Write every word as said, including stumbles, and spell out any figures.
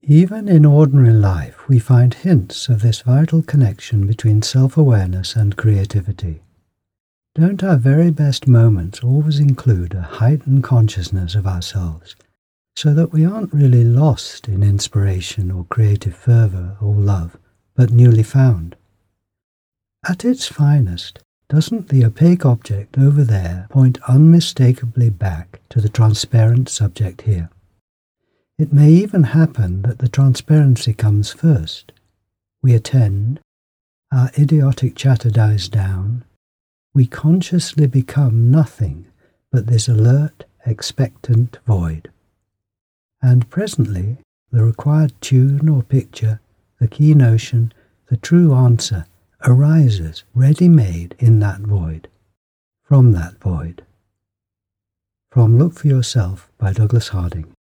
Even in ordinary life, we find hints of this vital connection between self-awareness and creativity. Don't our very best moments always include a heightened consciousness of ourselves, so that we aren't really lost in inspiration or creative fervour or love, but newly found? At its finest, doesn't the opaque object over there point unmistakably back to the transparent subject here? It may even happen that the transparency comes first. We attend, our idiotic chatter dies down, we consciously become nothing but this alert, expectant void. And presently, the required tune or picture, the key notion, the true answer, arises ready-made in that void, from that void. From Look for Yourself by Douglas Harding.